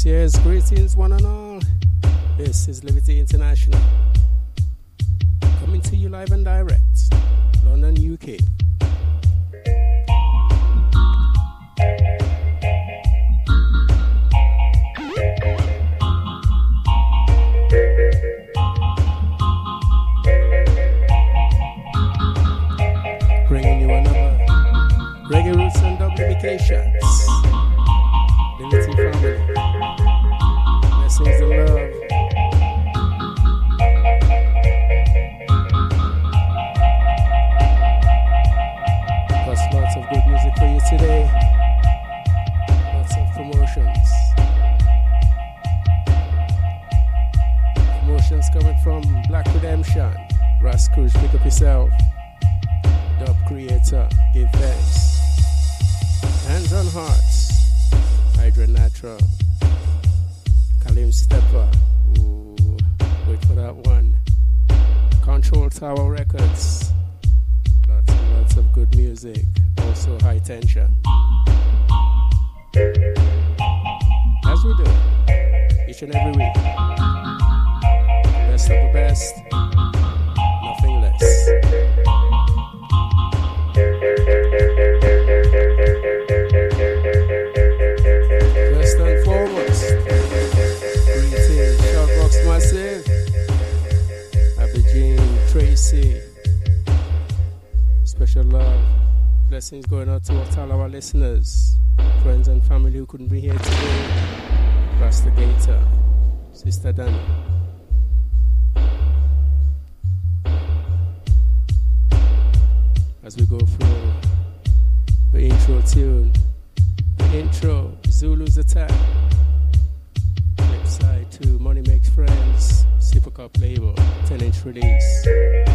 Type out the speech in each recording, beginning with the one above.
Yes, greetings one and all. This is Liberty International, coming to you live and direct, London, UK. Bringing you another Reggae Roots and Duplications. Liberty family. Blessings and love. Plus lots of good music for you today. Lots of promotions. Promotions coming from Black Redemption. Raskush, pick up yourself. Dub Creator, give thanks. Hands on Hearts. Hydra Natural. Kalim Stepper. Ooh, wait for that one. Control Tower Records. Lots and lots of good music. Also high tension. As we do, each and every week. Best of the best. Nothing less. First and foremost, greetings, Shockbox Massive, Abidjan, Tracy, special love, blessings going out to all our listeners, friends and family who couldn't be here today, Rasta Gator, Sister Danny. As we go through the intro tune, the intro, Zulu's Attack, flip side to Money Makes Friends, Super Cup label, 10-inch release.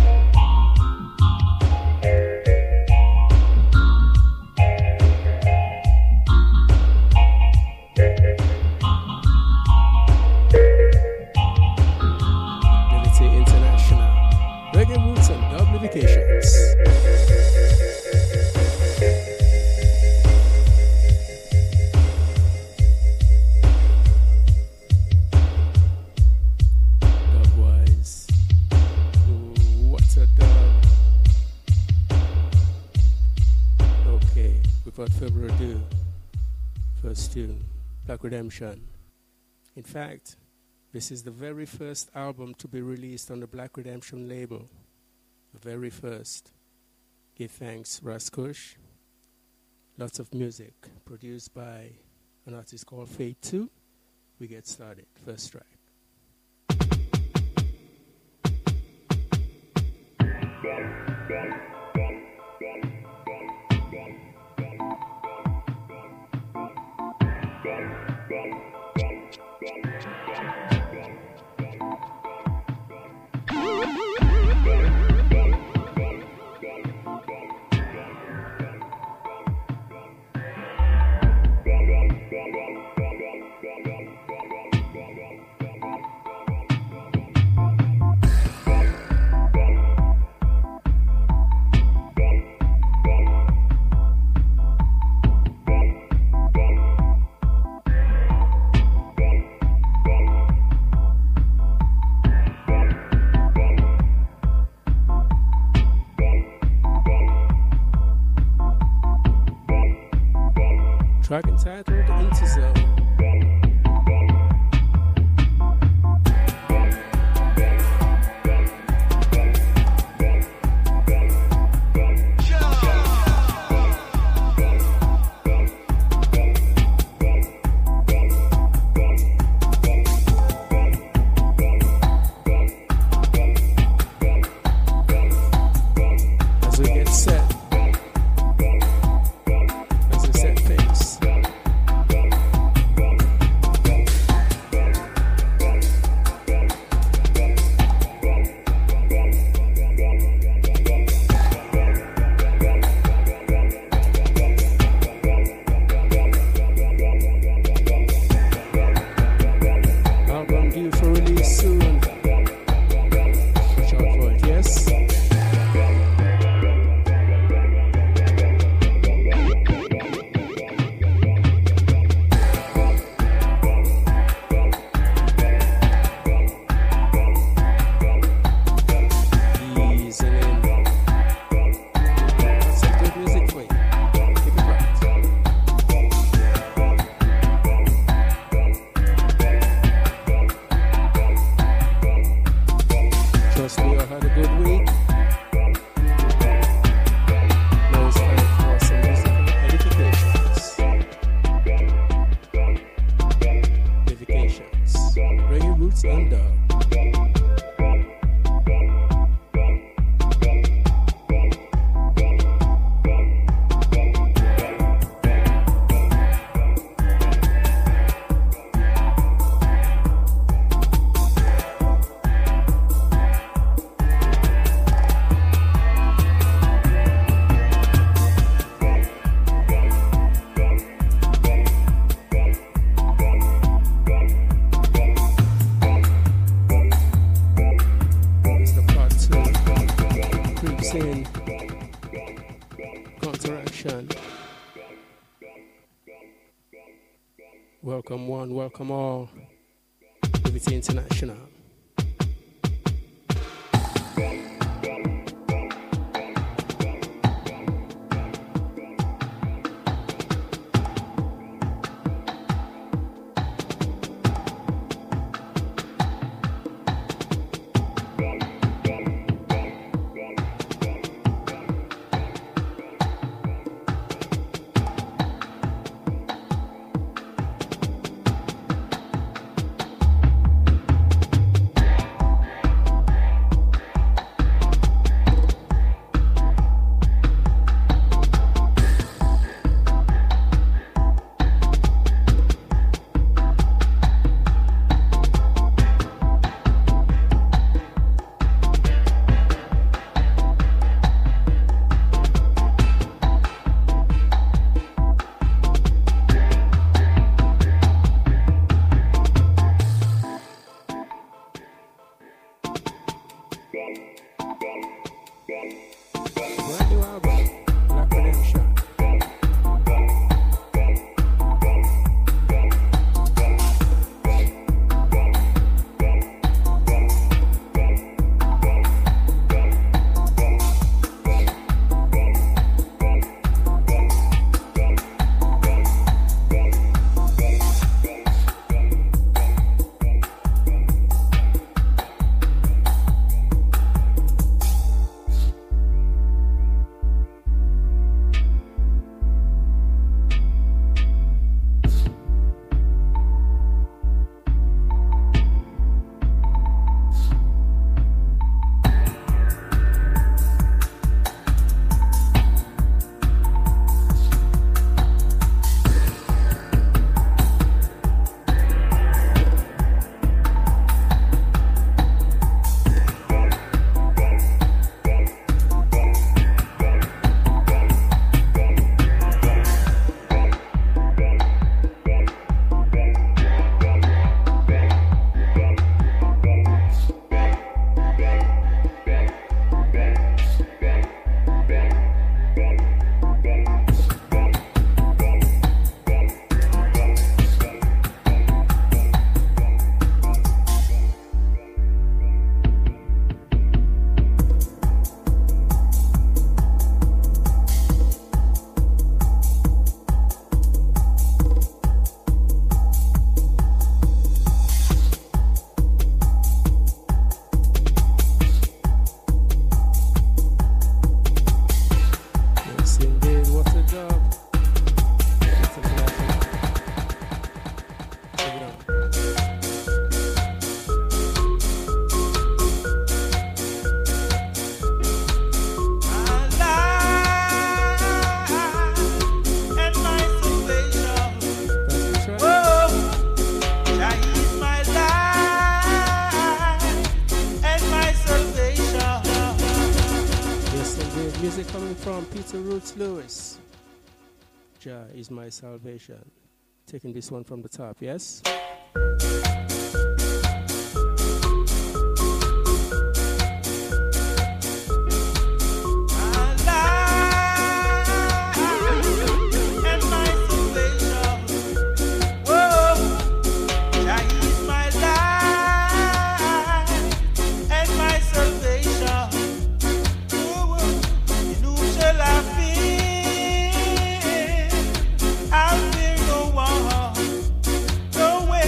Liberty International, Reggae Roots and Duplications. Without further ado, first tune, Black Redemption. In fact, this is the very first album to be released on the Black Redemption label. The very first. Give thanks, Raskush. Lots of music produced by an artist called Fate 2. We get started. First track. Track entitled Interzone. As we get set, as we set pace. Roots and Dub. Welcome one, welcome all. Liberty International. Lewis. Jah is my salvation. Taking this one from the top, yes? No way.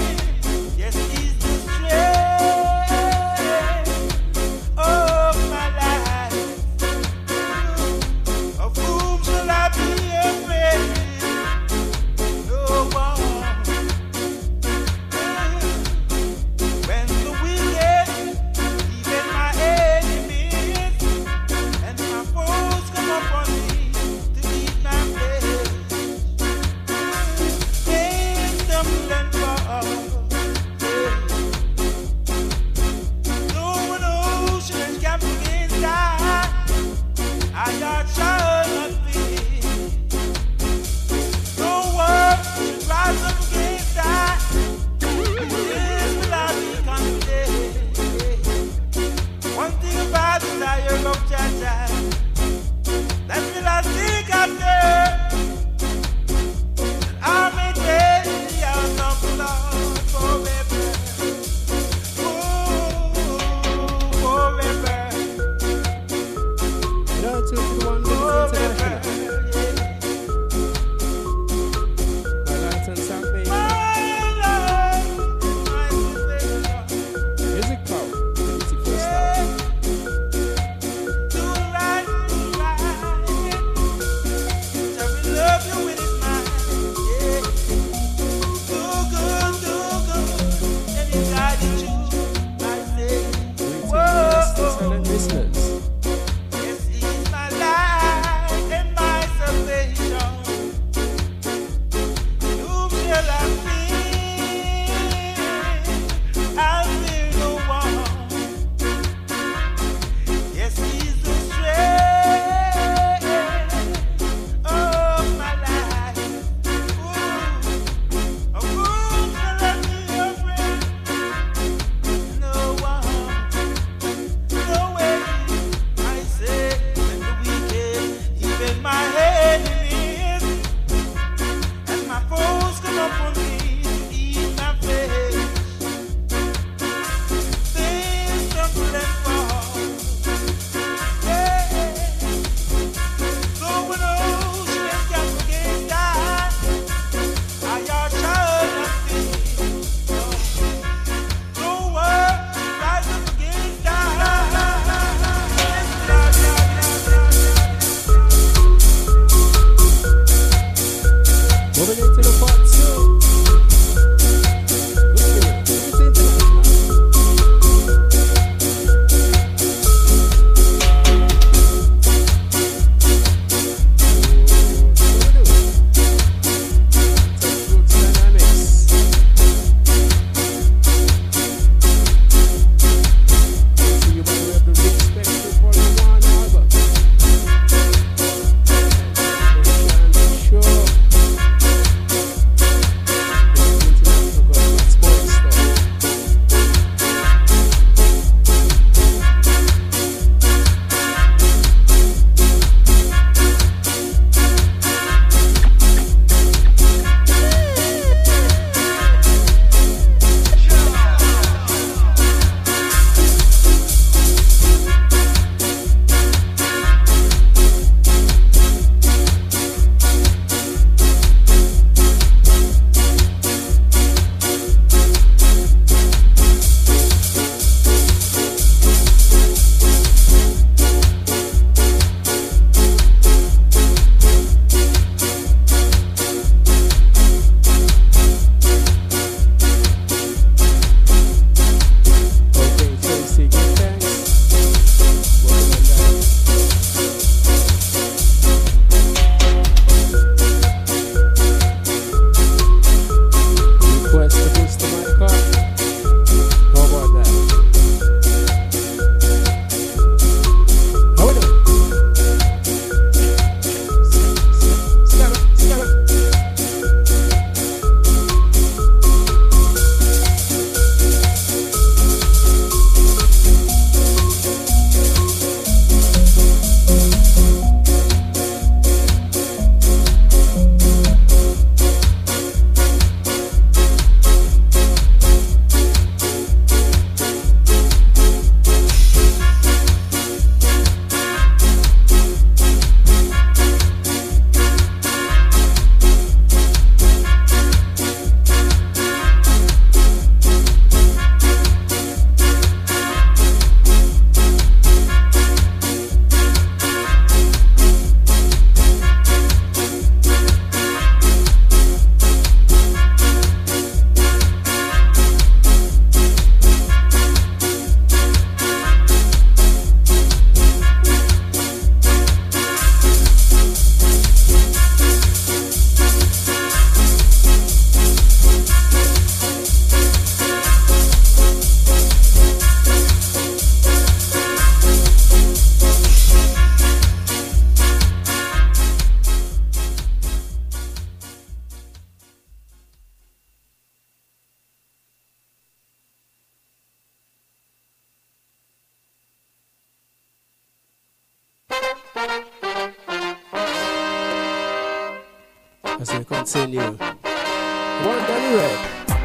as we continue. One Danny Red.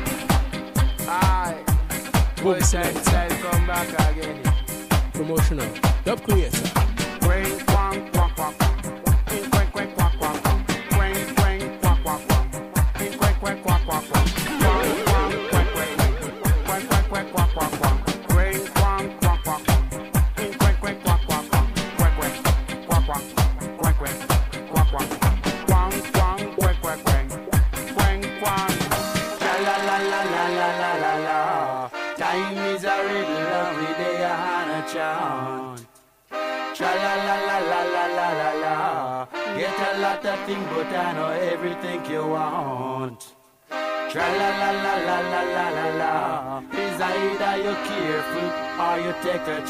Aye. Boom select. Come back again. Promotional. Dub creator. Quang, quang, quang, quang. Quang, quang, quang, quang. Quang, quang, quang, quang. Quang, quang, quang, quang, quang. Time is a riddle, every day a Hannah chant. Tra la la la la la la la la. Get a lot of things, but I know everything you want. Tra la la la la la la la la. Is either you careful or you take a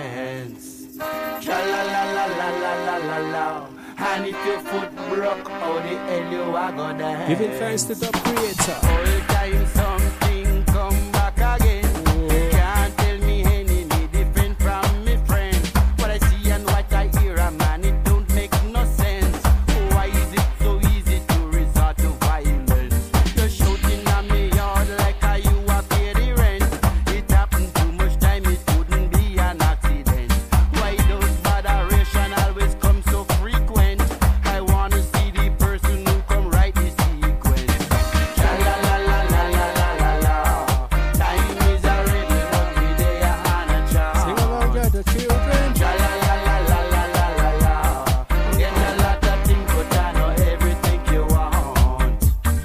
chance. Tra la la la la la la la la. And if your foot broke, how the hell you are gonna dance? Giving thanks to Dub creator. All time something come back again. Can't tell me any different from me friend. What I see and what I hear, a man, it don't make no sense. Why is it so easy to resort to violence? You're shouting at me yard like you are pay the rent. It happened too much time, it couldn't be an accident. Why those botheration always come so frequent? I wanna see the person who come right this sequence. La la la la la la la la la. Time is a riddle, every day a Hannah chant. Sing along with the children. La la la la la la la la la. Get a lot of things, but I know everything you want.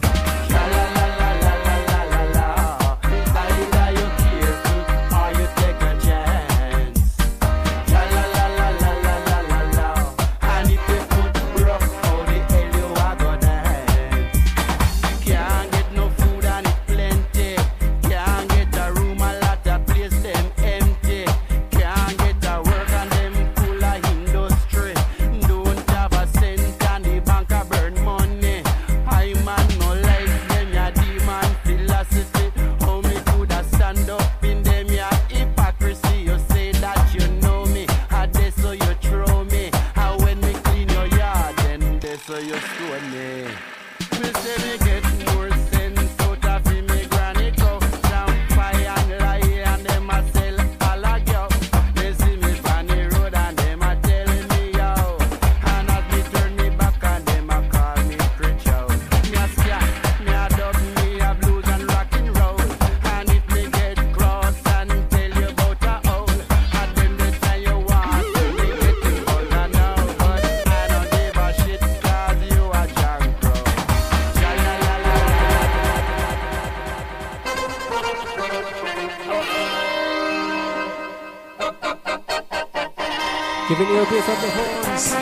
La la la la la la la la la. It's either you careful or you take a chance. La la la la la la la la la. And if you foot broke, how the hell you are gonna dance? Can't get no food and it plenty. Can't get a room, a lot of place them empty. Can't get a work and them full of industry. Don't have a cent and the bank a burn money. I man no like them ya demon philosophy. How me coulda stand up in them ya hypocrisy? You say that you know me, and they so you throw me. And when me clean your yard, then they so you stone me. Me say me get more sense out of me granny cow. Fire and lie and them a sell all a go. They see me on the road and them a telling me yo. And as me turn me back and them a call me preacher. Me a scat, me a dub, me a blues and rock and roll. And if me get cross and tell you about a owl, and them they tell you want to me getting older now. But I don't give a shit 'cause you a junk bro. La la la la Giving you a bit of the horns.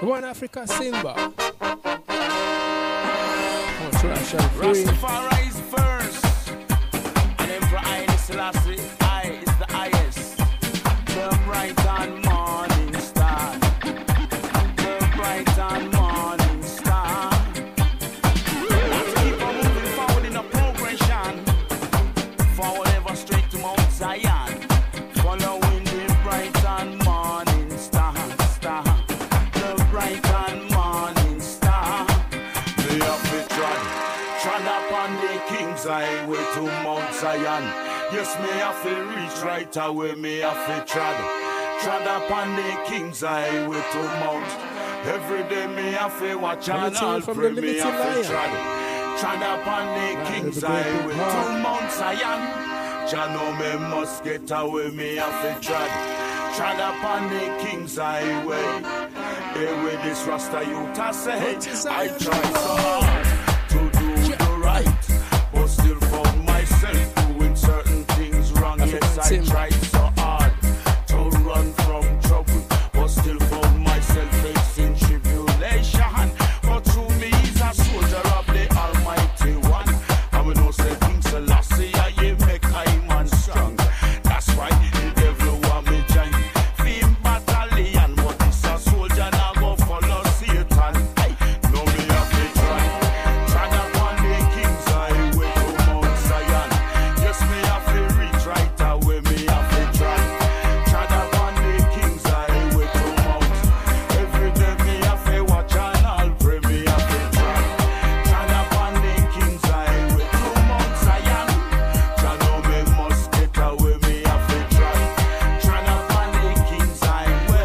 One Africa Simba. Controversial free. Rastafari is first. And Emperor Haile Selassie, I is the highest. The bright and morning star. The bright and morning star. Let's keep on moving forward in a progression. Forward ever straight to Mount Zion. Following the bright and morning star. The bright and morning star. They have been trod upon the King's Highway to Mount Zion. Yes, me have to reach right away, me have to trod upon the King's Highway to Mount. Every day me have to watch and all pray, me have to trod upon the King's Highway to Mount Zion. Jah know me must get away, me have to trod upon the King's Highway. Hey, with this Rasta youth I say, I try so hard to do the right, but still found myself doing certain things wrong. Yes, I tried so hard to run from trouble, but still found myself facing tribulation. But through me is a soldier of the Almighty One. I will know say King Selassie, I make I man strong. That's why the devil want me join Fame battalion, but this a soldier now go follow Satan. Hey, no me have to try upon the King's Highway to Mount Zion. Yes, me have to reach right away, me have to try upon the King's Highway to Mount. Every day me have to watch and I'll pray, me have to try upon the King's Highway to Mount Zion. Jah know me must get away, me have to try upon the King's Highway.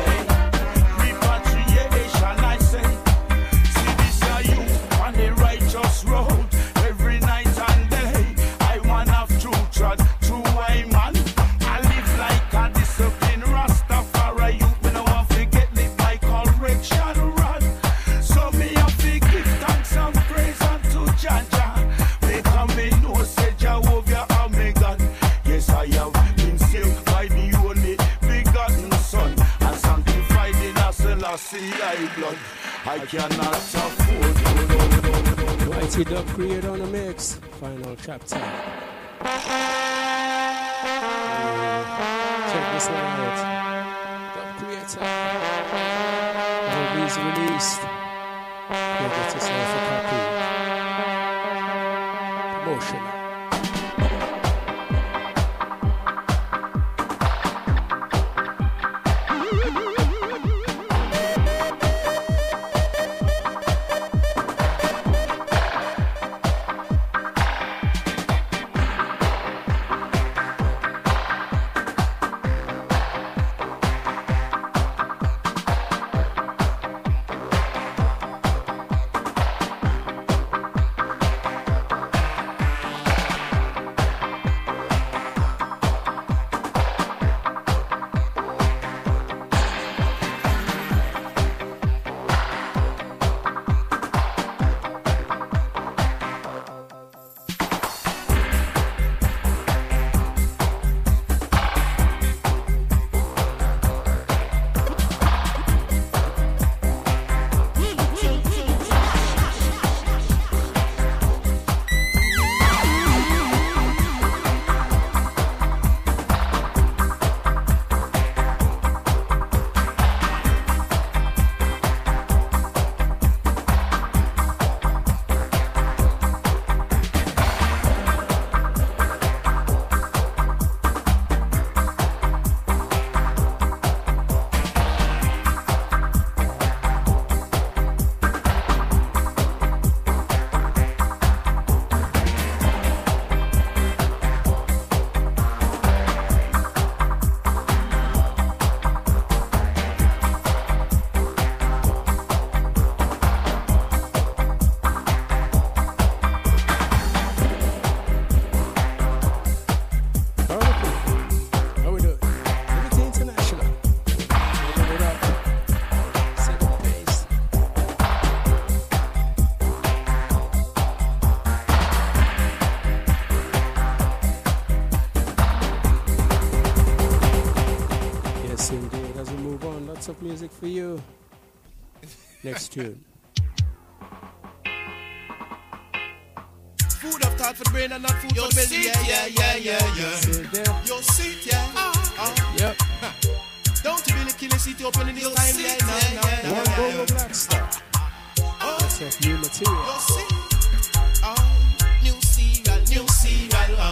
Repatriation, I say. See this are you on the righteous road. Every night and day, I want have to trod through way, man. I live like a disciplined Rastafari. You me no want to get lit by correction rod. So me have to give thanks and praise unto Jah Jah. Because me know say Jehovah are me God. Yes, I have been saved by the only begotten Son and sanctified in a Selassie I blood. I cannot afford to Mighty Dub Creator on the mix. Final chapter. Check this one out. Dub Creator. Always released. Go get yourself a copy. Promotional. Lots of music for you. Next tune. Food of thought for the brain and not food for the belly. Yeah. Sit there. Your seat, yeah. Yep. Don't you really kill a seat open in this time? Yeah, One Bongo Black Star. That's of new material. Your seat. New serial.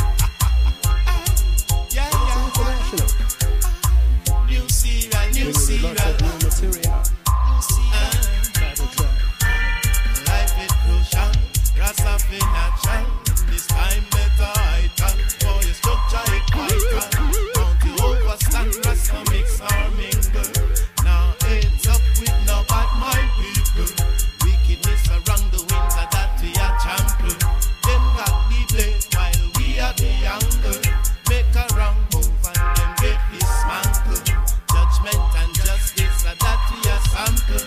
Yeah. International. New serial. Lots of new material. Title track. Life is crucial, Rasta fi natural. This time better I tell, for your structure it vital. Don't you overstand, Rasta mix or mingle. Now heads up with no bad mind people. Wickedness around the winds of that we are champion. Them got the blade while we are the angle. Make a wrong move and them get dismantled. Judgment and justice are that we are sample.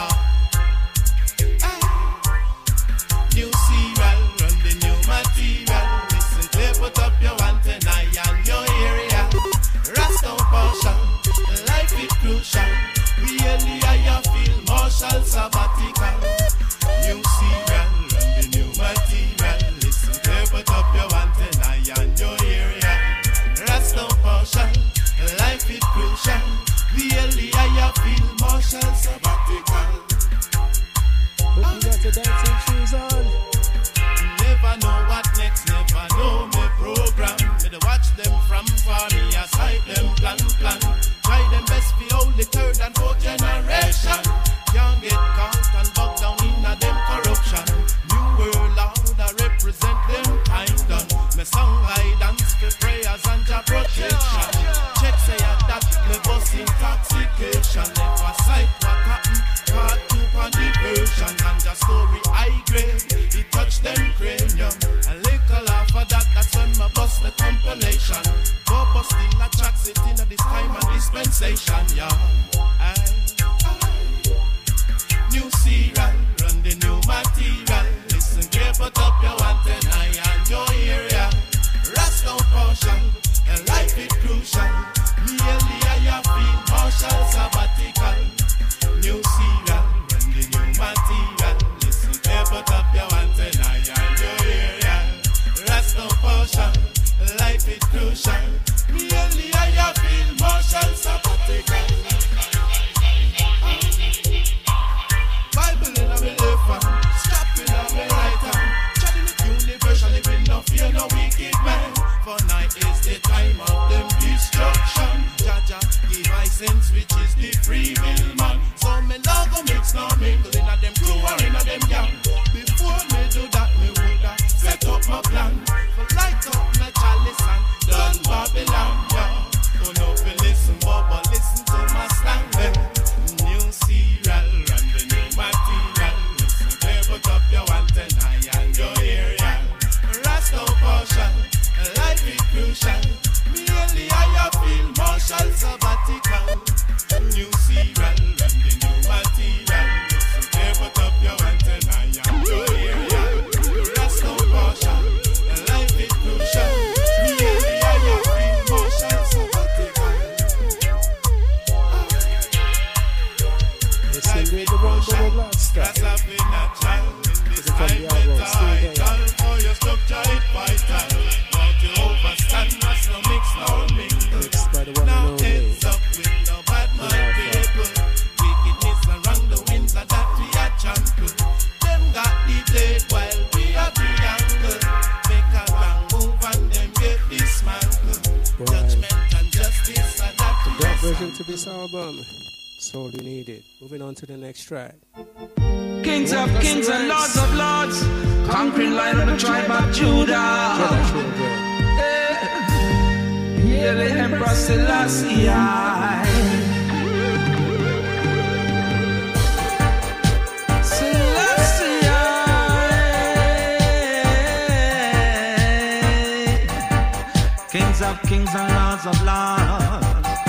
New serial, run the new material. Listen clear, put up your antenna and your area. Rasta portion, life is crucial. Really I feel martial sabbatical. New serial, run the new material. Listen clear, put up your antenna and your area. Rasta portion, life is crucial. Really I feel martial sabbatical. Hope you got your dancing shoes on. Never know what next, never know me program. Me dey watch them from far, me a sight them plan. Try them best fi hold the third and fourth generation. Can't get caught and bogged down in a them corruption. New world order represent them time done. Me song I dance for prayers and Jah protection. Check say that me bust intoxication. Never sight what happen, part two on the version. And the story high grade, it touch them cranium. A little laugh for that, that's when my bust the compilation. Go busting a track sitting at this time and dispensation, yeah. New serial, run the new material. Listen clear, put up your antenna and your area. Rasta portion, and life is crucial. Merely I feel martial sabbatical. New serial, run the new material. Listen clear, put up your antenna and your area. Rasta portion, life is crucial. Merely I feel martial sabbatical. Bible in a me left hand, strap in a me right hand. Chatting it universal, living no fear, no wicked man. For night is the time of them destruction. Jaja give I sense, which is the free will man. So me no go mix no mingle in a them crew or in a them gang. Before me do that, me woulda set up my plan. For light up my chalice and done Babylon, yeah. Don't know if you listen, but listen to my slang, eh. New serial, run the new material. Listen clear, put up your antenna and your area. Rasta portion, life is crucial. Merely I feel martial sabbatical. New serial, run the new material. Listen clear, put up your antenna and your area. Rasta portion, life is crucial. Merely I feel martial sabbatical. It's indeed the one Bongo Black Star. Rasta fi natural. In this time better for your structure it vital. Don't you overstand, Rasta mix nor mingle. Mixed by the one Now and only. heads up with no bad mind people. Wickedness around the winds of that we are champion. Them got the blade while we are the angle. Make a wrong move and them get dismantled. Right. Judgment and justice are that The we black are version to this album. That's all you needed. Moving on to the next track. Kings of kings and lords of lords, conquering lion of the tribe of Judah. Jedi children. Hail the Emperor Selassie. Kings of kings and lords of lords,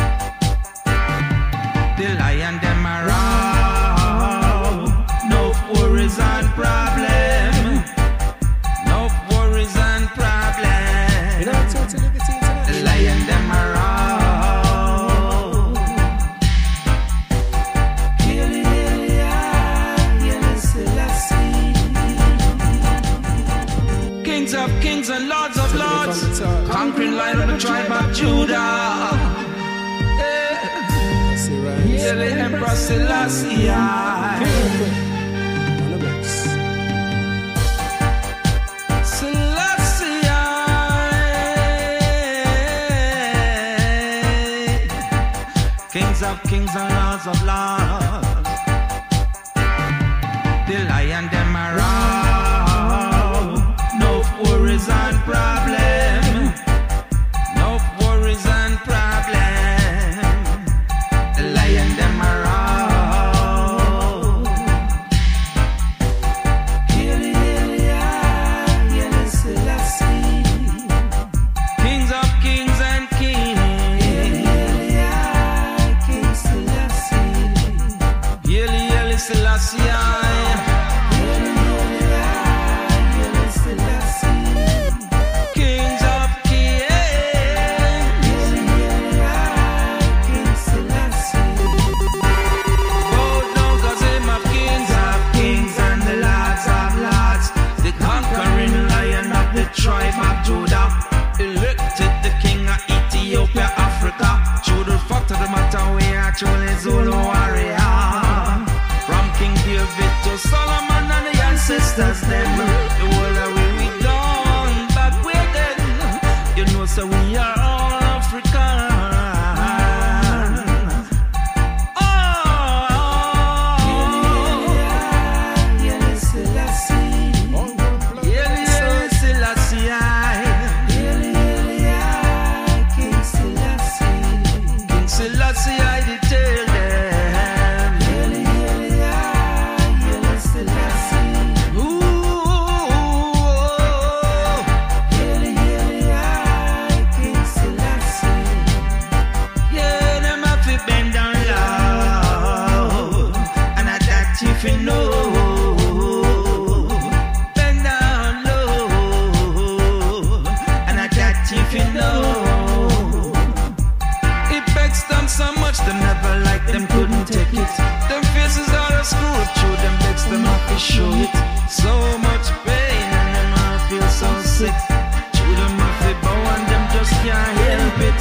the lion them around. No worries and problem. No worries and problem. You know, Total Liberty International. The lion them around. Kill it, Selassie. Kings of kings and lords of lords, the lion them around. No worries and problem, no worries and problem. The lion them around. Hail, Selassie. Kings of kings and kings. Selassie, Kings of kings, bow down 'cause him of kings and the lords of lords, the conquering lion of the tribe of Judah, elected the king of Ethiopia, Africa. True the fact of the matter, we actually Zulu warrior. King David to Solomon and the ancestors them. The world that we done back with them. You know so we are all African. Oh, Selassie. Selassie. King Selassie. King Selassie, I did tell them. So much them never like them couldn't take it. Them faces are a screw up through them legs them have to show it. So much pain and them all feel so sick. Through them have to bow and them just can't help it.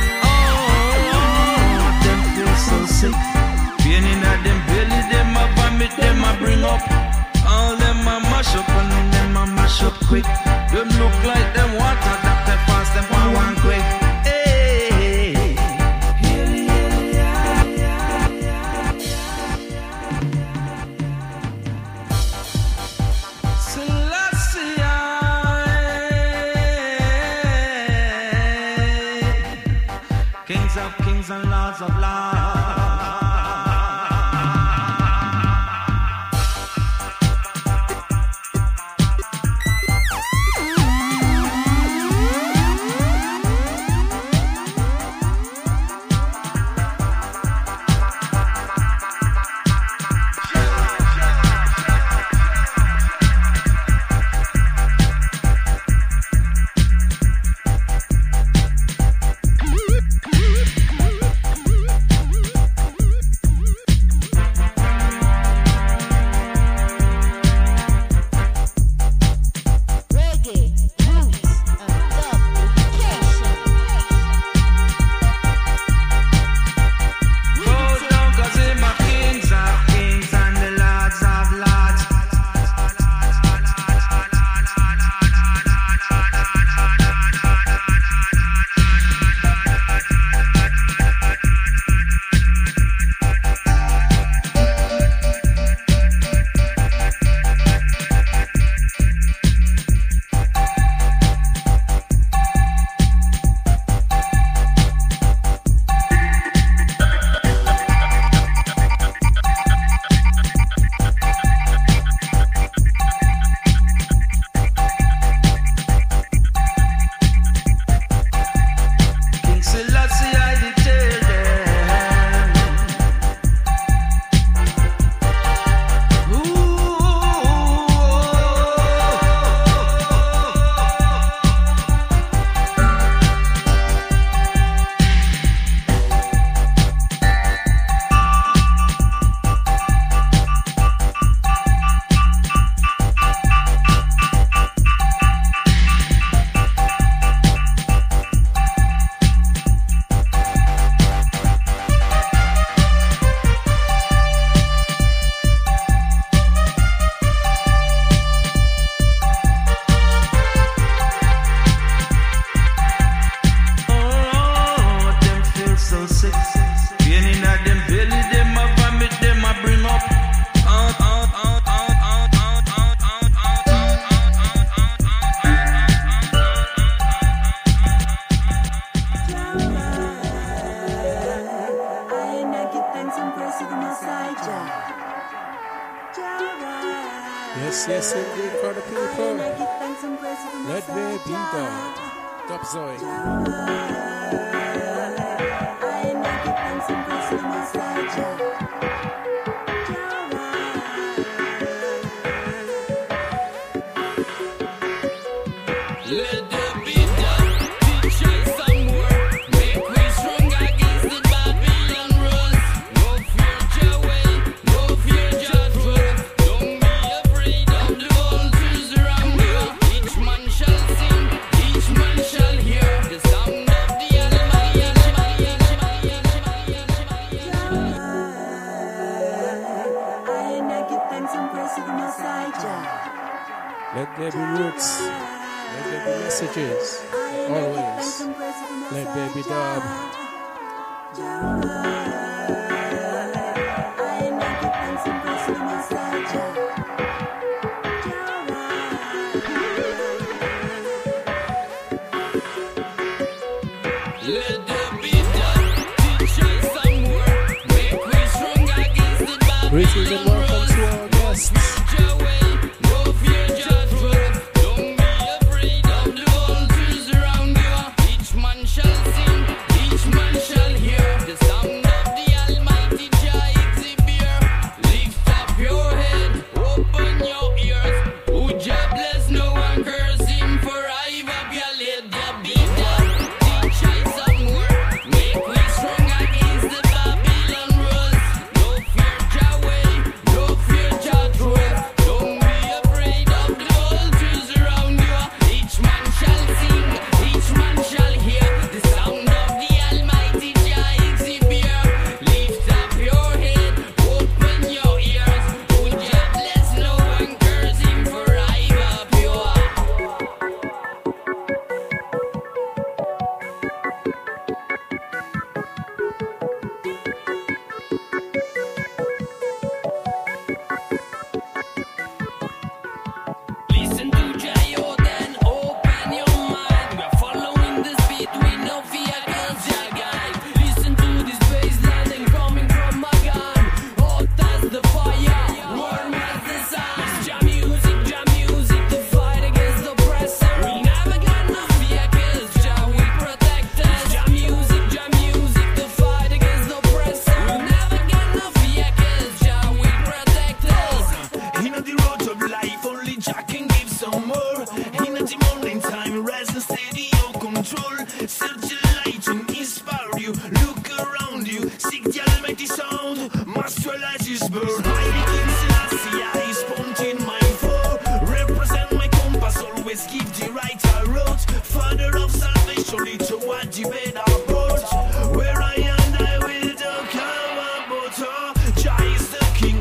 Oh, them feel so sick. Pain in them belly, them a vomit, them a bring up. All them a mash up and them a mash up quick. Them look like them water doctor fast, them one quick. Kings of kings and lords of lords. Yes, indeed, for the people. Let there be God. Top Zoe. Let there be done. Teach us some more. Make we strong against the Babylon rose. No fear Yahweh, no fear Judgment. Don't be afraid of the vultures around you. Each man shall sing, each man shall hear the sound of the Almighty. Let there be roots. Let there be messages. Always. Let there be dub. Let there be done. Teach us some more. Make we strong against the Babylon. Greetings and welcome to our guests. Yahweh, no fear Judgment. Don't be afraid of the vultures around you. Each man shall sing, each man shall hear the sound of the Almighty Jah exhibit. Lift up your head, open your ears. Who Jah bless, no one curse him. For I have your let there be done. Teach us some more. Make we strong against the Babylon rose. No fear Yahweh, no fear Judgment. Don't be afraid of the vultures around you. Each man shall sing, each man shall hear the sound of the Almighty Jah exhibit. Lift up your head, open your ears. Who Jah bless, no one curse him. For I have pure. Listen to Jayo, then open your mind. We're following the speed, we no fear, cause Jah guide. Listen to this bass line and coming from my gun. Hot as the fire, warm as the sun. It's Jah music, the fight against the oppressor. We never got no fear, cause Jah will protect us. Jah music, the fight against the oppressor. We never got no fear, cause Jah will protect us. In the road of life, only Jah can give some more. In the morning time, rest and steady your control. Search the light and inspire you. Look around you, seek the Almighty sound. Masterlize His birth. Mighty King Selassie, I pointing my foe. Represent my compass, always keep the right road. Father of salvation, little what the better boat. Where I am, I will talk about her. Jah is the king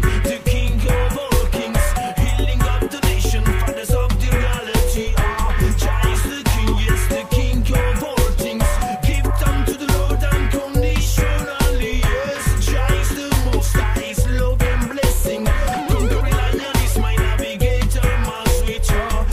of all kings. Healing of the nation, fathers of the reality. Jah is the king, yes, the king of all things. Give them to the Lord unconditionally, yes. Jah is the most high, His love and blessing. Conquering lion is my navigator, my sweet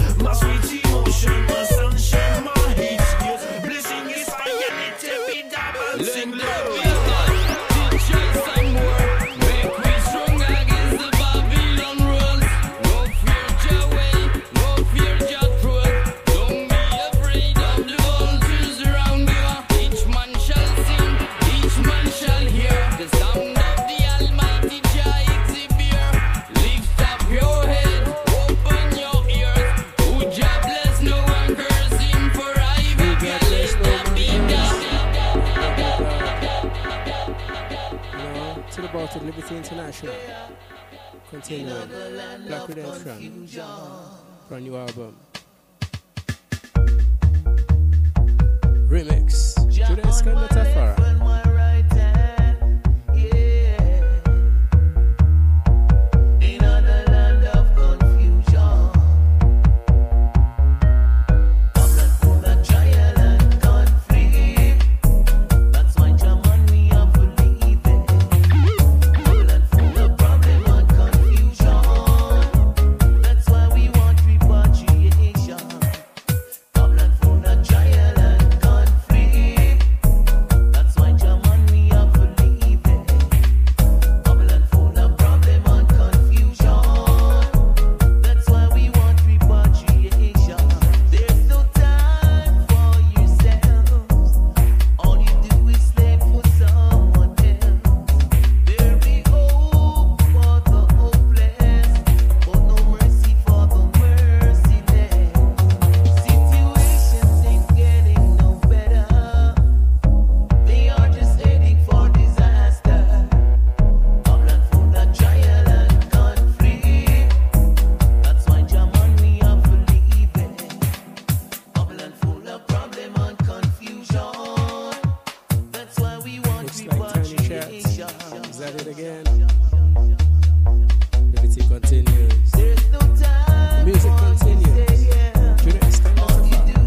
emotion, my sunshine, my heat. Yes, blessing is fire, let it be double. Sing love. Teach us some more. Make we strong against the Babylon rules. No fear Yahweh, no fear Judgment. Don't be afraid of the vultures around you. Each man shall sing, each man shall hear the sound of the Almighty Jah exhibit. Lift up your head, open your ears. Who Jah bless, no one curse him. For I will let there be done. To the bottom, Liberty International. Continuing. Black Redemption. Brand new album. Remix. Judas Kanda Tafara. Babylon full of trial and conflict. at it again. Liberty continues. There's no time. The music continues. To the extent of the fact.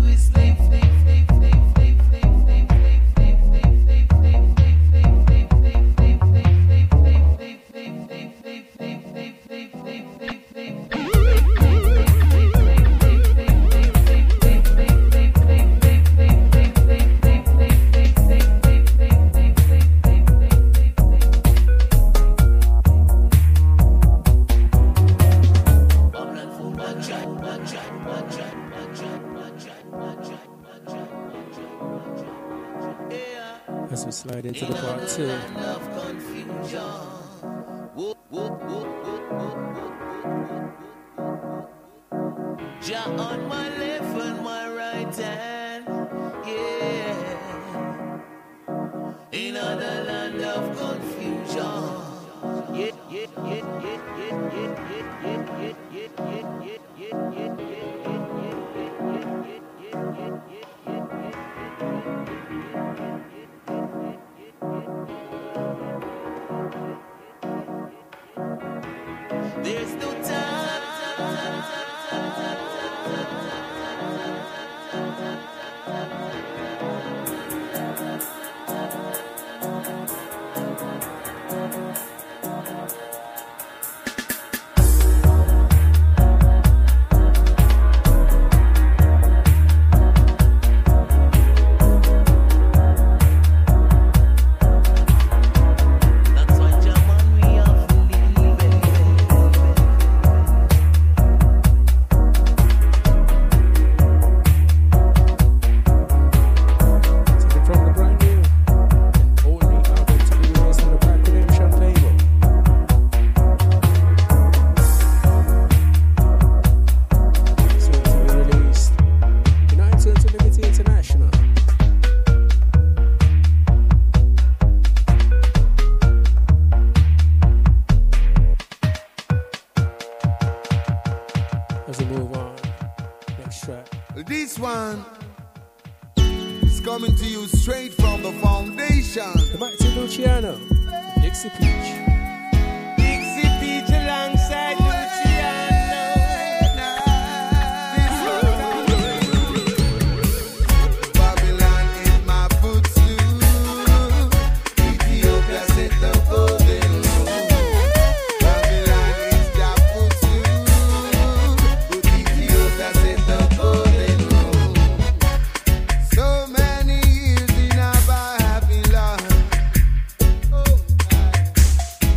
As we slide into the part 2. Jah on my left and my right hand, yeah. In the land of confusion, yeah, yeah, yeah, yeah, yeah, yeah, yeah, yeah, there's no time. This one is coming to you straight from the foundation. The mighty Luciano, Dixie Peach. Dixie Peach alongside Luciano. Babylon is my footstool. Ethiopia set the golden rule. Babylon is their footstool. But Ethiopia set the golden rule. So many years in a Babylon. Oh,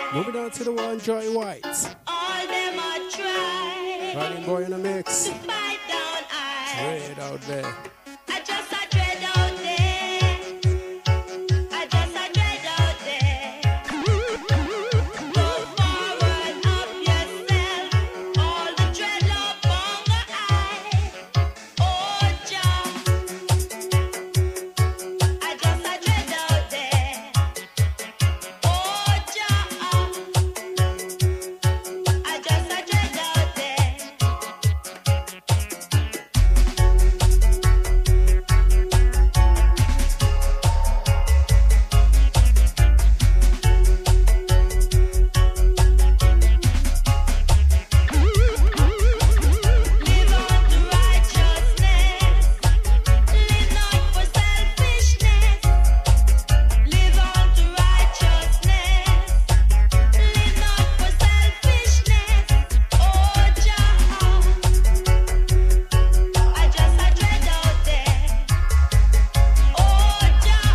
Moving on to the one, Joy White. All them a try Running boy in the mix. to fight down I. Dread out there. I just a dread out there. I just a dread out there. Go forward up yourself. All the dread up on the eye. Oh, Jah. I just a dread out there. Oh, Jah. I just a dread out there. Live on to righteousness. Live not for selfishness. Live on to righteousness. Live not for selfishness. Oh, Jah. I just a dread out there. Oh, Jah.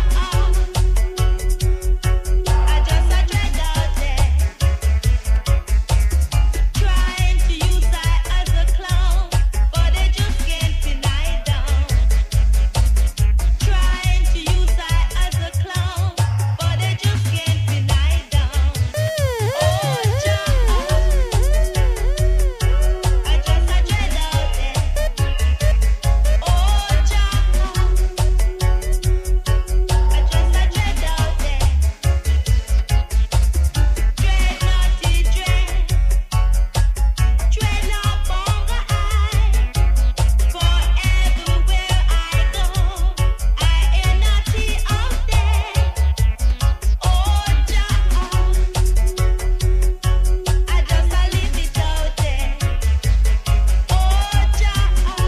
I just a dread out there. Trying to use I as a clown, but they just can't deny down. Trying to use I as a clown, but they just can't deny down. Oh, Jah, I just a dread out there. Oh, Jah, I just a dread out there. Dread naughty dread. Dread not bonga eye. For everywhere I go, I hear naughty out there. Oh, Jah, I just a leave it out there. Oh, Jah,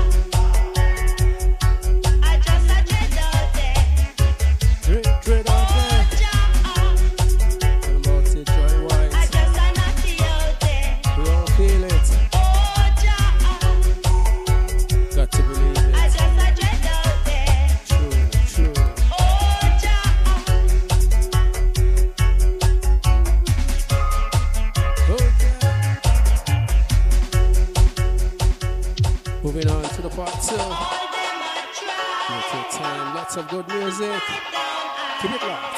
I just a dread out there. Dread out there. Oh, Jah, And about it, Joy I White. just a naughty out there. We all feel it. Oh, Jah, Got to believe I it. just a dread out there. True, true. Oh, Jah, Okay. Moving on to the part two. all them a try Make it time. Lots of good music. down Keep it locked.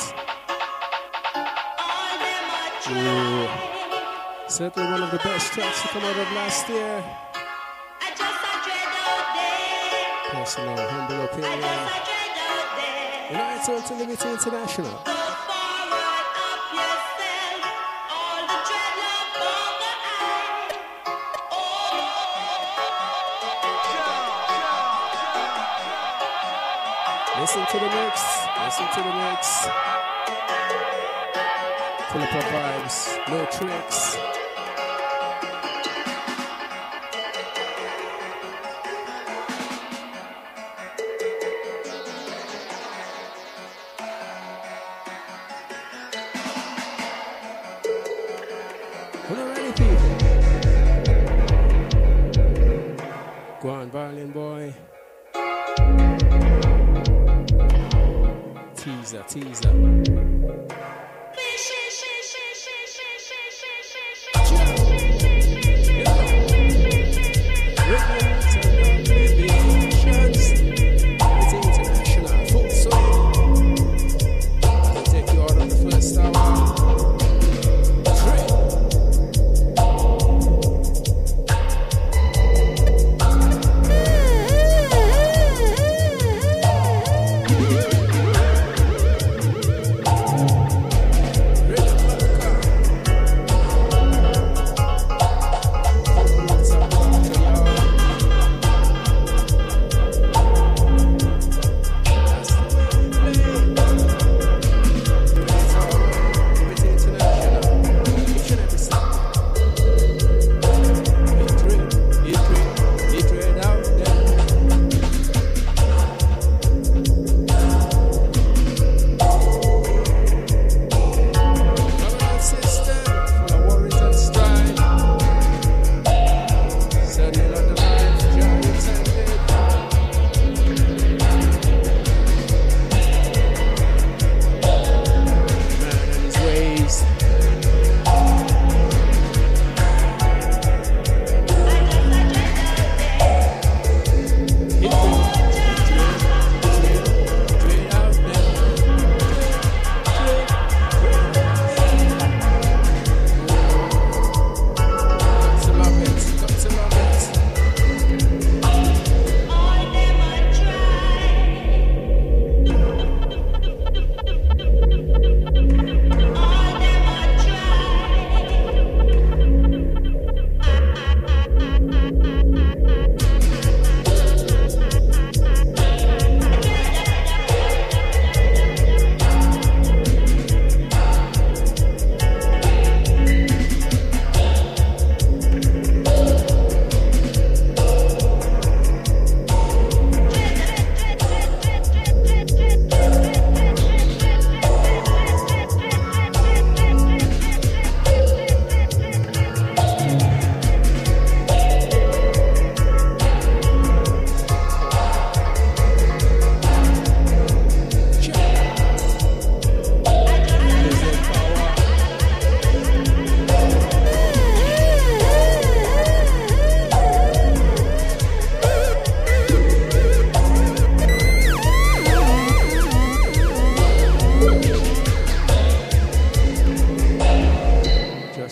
all them a try. Ooh. Certainly one of the best tracks to come out of last year. I just a dread out there. Personal, humble I opinion. just a dread out there. United to Liberty International. Go forward up yourself. All the dread up on the eye. Listen to the mix. Listen to the mix. Full of vibes. No tricks. When you're ready, people. Go on, violin boy. Teaser, teaser. It's international, full swing. I'll take you out on the first hour.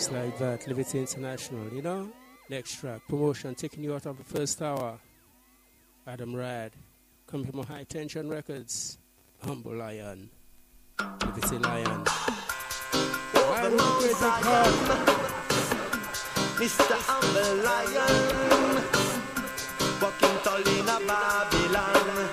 Just like that, Liberty International, you know? Next track, promotion, taking you out of the first hour. Adam Rad, coming from High Tension Records. Humble Lion, Liberty Lion. Why would you break the car? Mr. Humble Lion, walking tall in a Babylon.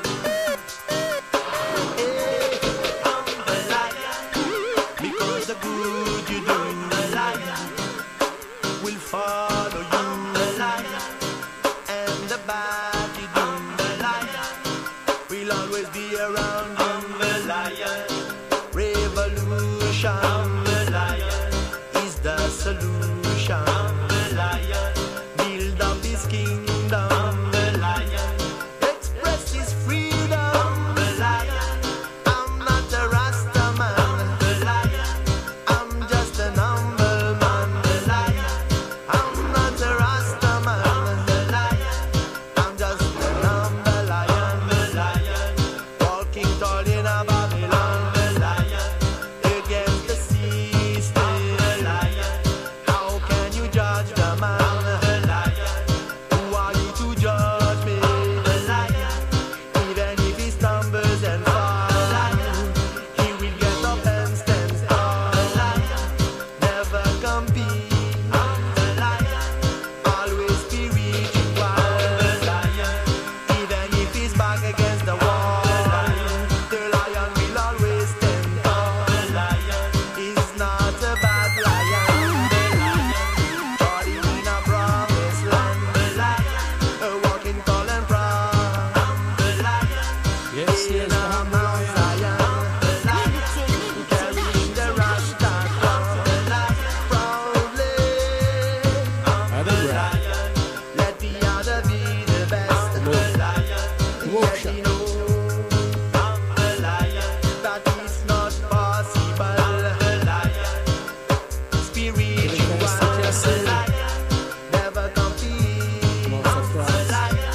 Hey, Humble Lion, because the good you do in the lion will follow you. The lion and the bad you do in the lion will always be around you. Humble Lion, revolution. Humble Lion is the solution. Humble Lion, build up his kingdom. Humble Lion, express his freedom. Humble Lion, I'm not a Rasta man. Humble Lion, I'm just an humble man. Humble Lion, I'm not a Rasta man. Humble Lion, I'm just an humble lion. Humble Lion, walking tall in a Babylon. Humble Lion, against the system. Humble Lion, how can you judge the man? Humble Lion, who are you to judge me? Humble Lion, even if he stumbles and falls, he will get up and stand tall. Humble Lion, never compete. Humble Lion, always spiritual. Humble Lion, even if he's back against the wall, the lion will always stand tall. Humble Lion is not a bad lion. Humble Lion, body in a promised land. Humble Lion, walking tall and proud. Humble Lion, Yes, yes, the Humble Lion. Humble Lion, carrying the Rasta crown. Humble Lion, proudly. Adam Rad, Let the other be the best. Humble Lion, Workshop. let me know. Humble Lion, that is not possible. Humble Lion, spiritual. Humble Lion, never compete. Master Frost. Lion,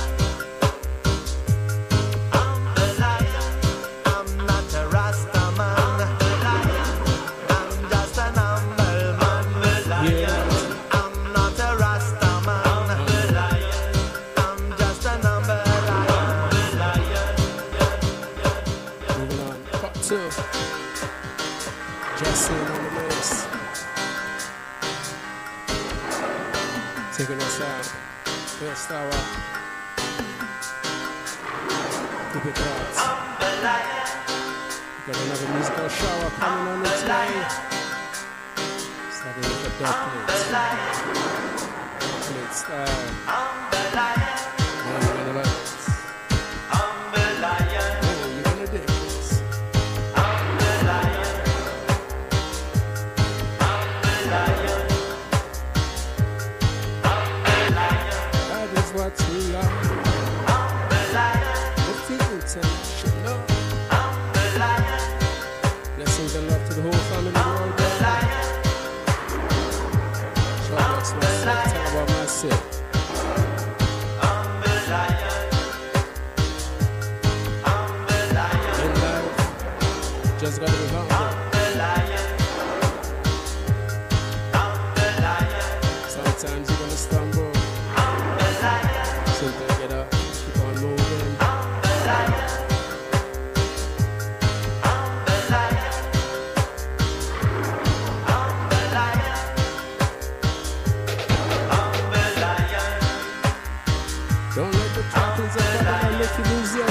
Humble Lion, I'm not a Rasta man. Humble Lion, I'm just an humble man. Humble Lion, Yeah. I'm not a Rasta man. Humble Lion, I'm just an humble lion. Humble Lion, Moving on. Part 2. Justin on the mix. Taking us out. First hour. Keep it hot. Humble Lion, Got another musical shower coming on its way. Starting with the dub plates. Plate style. Humble Lion, Yeah, you're gonna like this. Humble Lion, Oh, you're gonna dig this. Humble Lion, Humble Lion, Humble Lion, That is what we are. Humble Lion, It's the international. Humble Lion, Blessings and love to the whole family worldwide. Lion, Shout out to myself, tell about myself. Humble Lion, Humble Lion, In life, just gotta be humble. Humble Lion, Humble Lion, Sometimes you're gonna stumble. Humble Lion, Simply get up, keep on moving. Humble Lion, Humble Lion, Humble Lion, Humble Lion, Don't let the trappings of Babylon make you lose your